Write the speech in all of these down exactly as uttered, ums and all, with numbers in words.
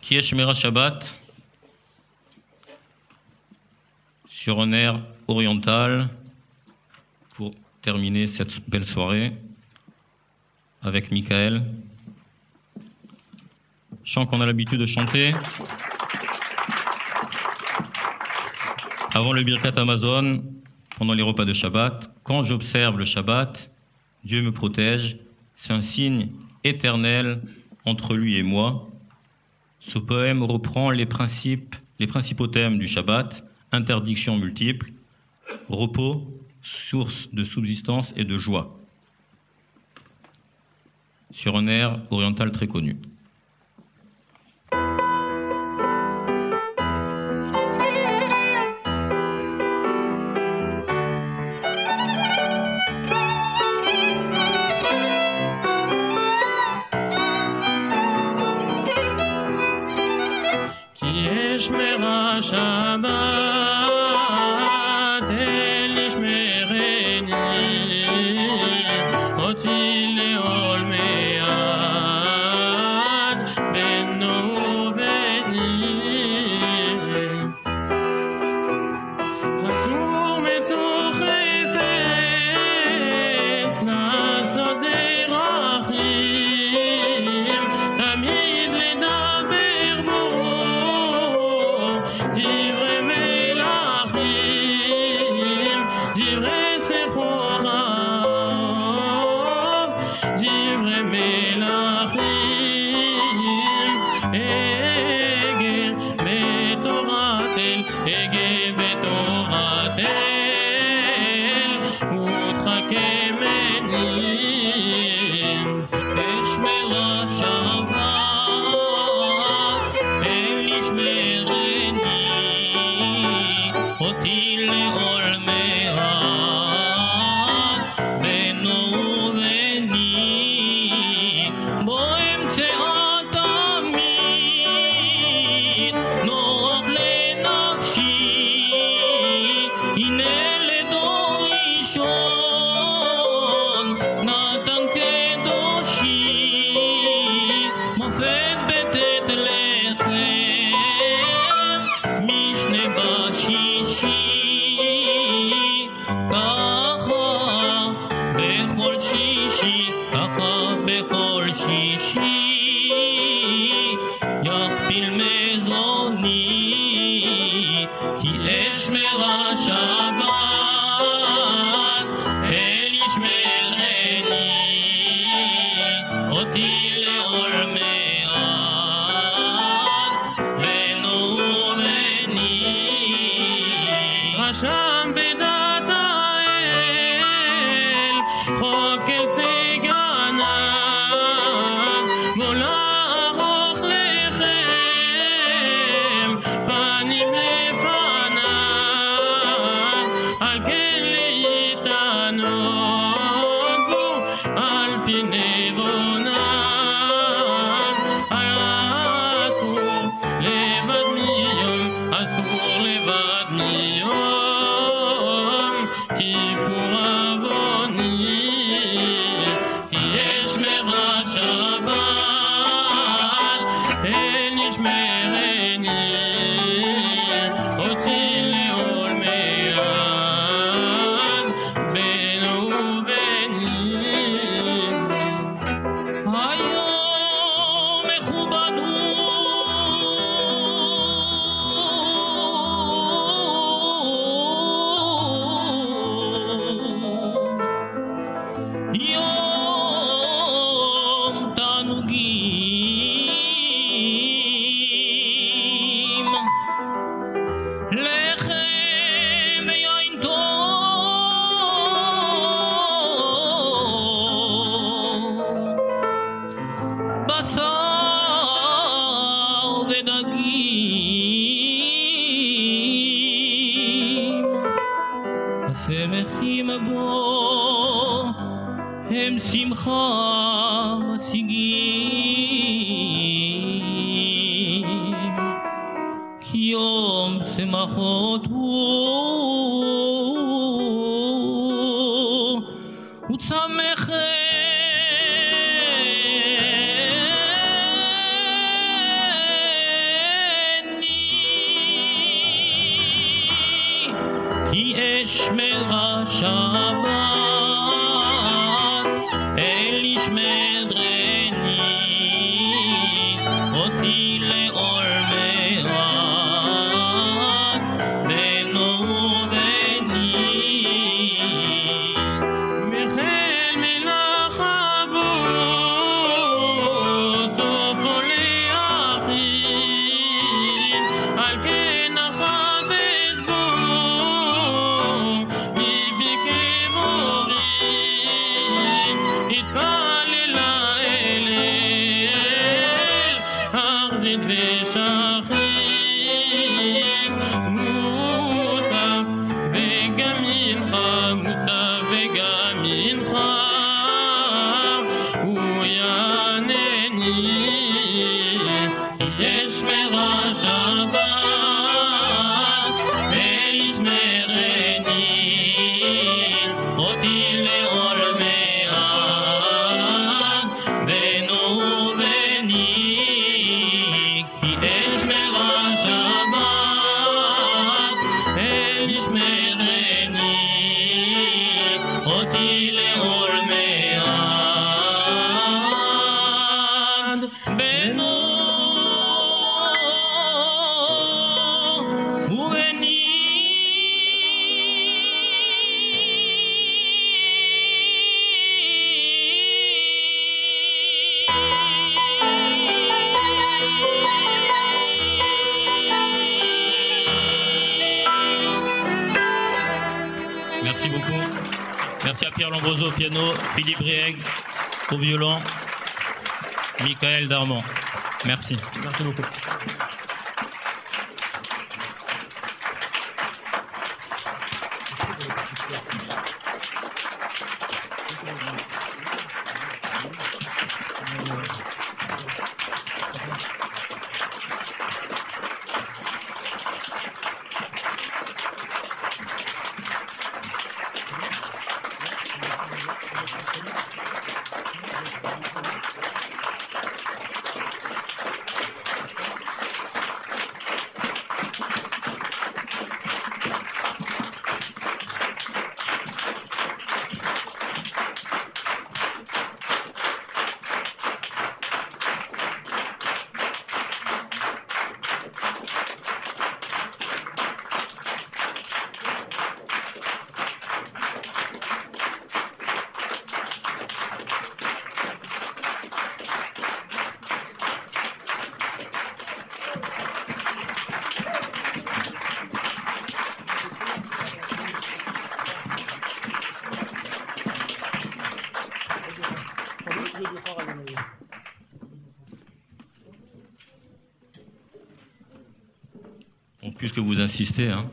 Qui est Shmira Shabbat sur un air oriental pour terminer cette belle soirée avec Michael. Chant qu'on a l'habitude de chanter avant le Birkat Amazon, pendant les repas de Shabbat. Quand j'observe le Shabbat, Dieu me protège. C'est un signe éternel entre lui et moi. Ce poème reprend les principes, les principaux thèmes du Shabbat: interdictions multiples, repos, source de subsistance et de joie, sur un air oriental très connu. Shmera Shabbat, el yishmereni, oti leol me'ad, beno veni. Asur metzoch efes, לעשות דרכים, תמיד לדבר בו. Divrei melachim, divrei sechorav, divrei melachim, eger betoratel, eger betoratel, utchakemenim, eshmera Shabbat, el yishmereni. אותי לעול מעט, בנו ובני, בו אמצאה תמיד, נוח לנפשי, הנה לדור ראשון, נתן קדושי, מופת בתת לחם, משנה בשישי. ככה בכל שישי, ככה בכל שישי, יכפיל מזוני, כי אשמרה שבת, אל ישמרני, אותי לעול מעט, בנו ובני. רשם בדעת האל, חוק אל סגניו, מולה ארוך לכם, פנים לפניו, על כן להתענות בו, על פי נבוניו, אסור לבד מיום, אסור לבד מיום, כיפור עווני, כי אשמרה שבת, אל ישמרני, אותי לעול מעט, בנו ובני. היום מכובד הוא יום תענוגים, לחם ויין טוב, בשר ודגים, השמחים בו הם שמחה משיגים, כי יום שמחות הוא וצמח השבת, אל ישמדרני, אותי לעולמי עד, בנו ובני. מחל מלך הבוא, סופו ליחיד, על כן אחפש בו, ליבי כמורים, התפלל לאל, ארזית ושכיב, מוסף וגם מנחה, מוסף וגם מנחה, הוא יענני, כי יש שמירה שבת, אל ישמרני, אותי לעולמי עד, בנו ובני, כי יש שמירה שבת, אל ישמרני, אותי לעולמי עד, בנו ובני. Merci beaucoup. Merci à Pierre Lambroso au piano, Philippe Rieg au violon, Michael Darmon. Merci. Merci beaucoup. Bon, puisque vous insistez, hein.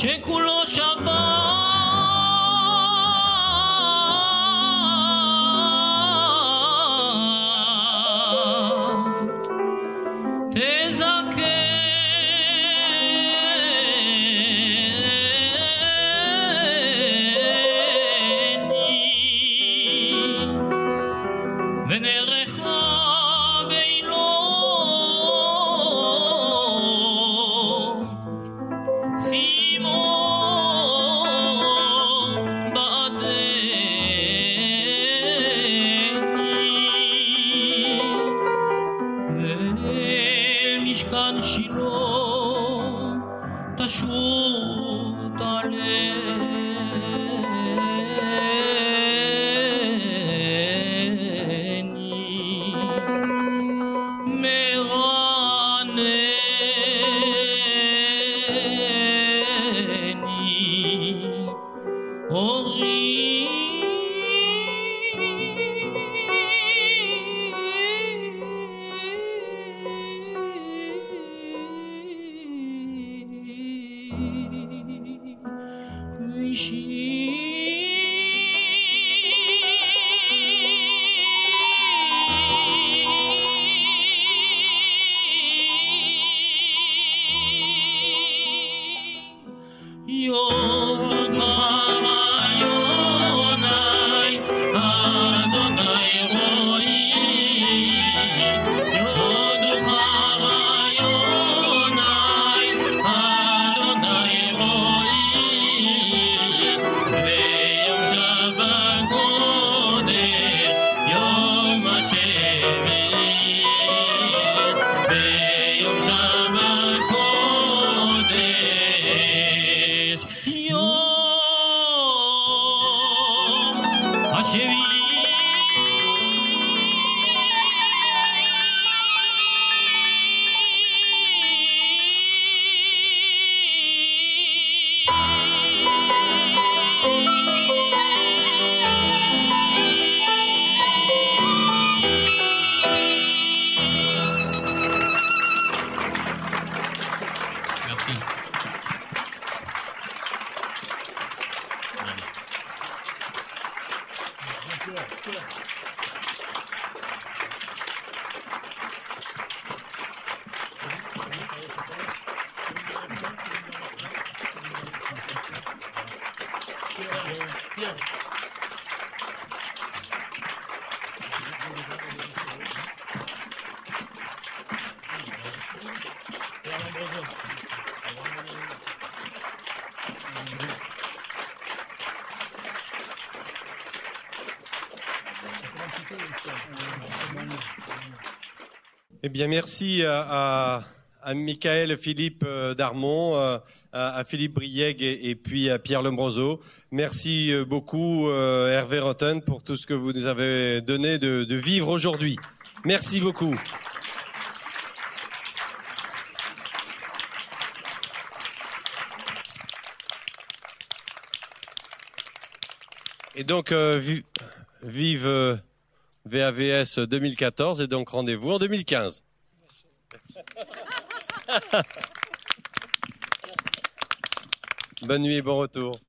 שכולו שבת, תזכני ונערכה בעילו שימו בעדני משכן שילה תשוב תעלני מרנני אורי Eh bien, merci à, à, à Michael Philippe Darmon, à, à Philippe Brieg et, et puis à Pierre Lombroso. Merci beaucoup euh, Hervé Rotten pour tout ce que vous nous avez donné de, de vivre aujourd'hui. Merci beaucoup. Et donc, euh, vi- vive euh, V A V S deux mille quatorze et donc rendez-vous en deux mille quinze. Bonne nuit et bon retour.